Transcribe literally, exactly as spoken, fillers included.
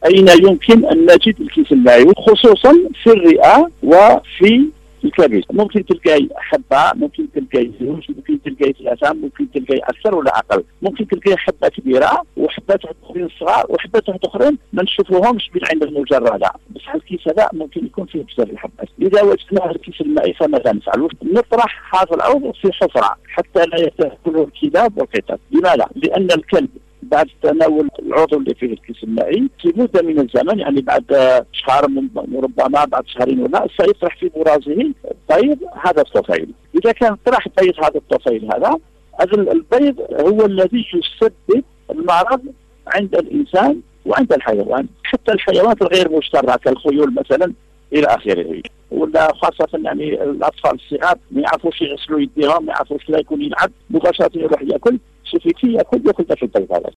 أين يمكن أن نجد الكيس المائي، خصوصا في الرئة وفي الكبد. ممكن تلقاي حبة، ممكن تلقاي زوج، ممكن تلقاي ثلاثة، ممكن تلقاي أكثر ولا أقل. ممكن تلقاي حبة كبيرة وحبات أخرين صغار وحبات أخرين ما نشوفوهمش بالعين المجردة، بصح الكيس هذا ممكن يكون فيه بزاف الحبات. إذا وجدنا الكيس المائي فماذا نفعل؟ نطرح هذا العضو في حفرة حتى لا يتأكله الكلاب والقطط. لماذا؟ لأن الكلب بعد تناول العضو اللي فيه الكيس المائي في مدة من الزمن، يعني بعد شهر ربما بعد شهرين ولا، سيطرح في برازه بيض هذا الطفيل. إذا كان طرح بيض هذا الطفيل هذا، هذا البيض هو الذي يسبب المرض عند الإنسان وعند الحيوان، حتى الحيوانات الغير مشتركة كالخيول مثلا إلى آخره. ولا خاصة يعني الأطفال الصغار ما يعرفوش يغسلوا يديهم، ما يعرفوش لا يكون يلعب، مباشرة يروح ياكل، شوفي كي ياكل ياكل ذاك البيض هذا.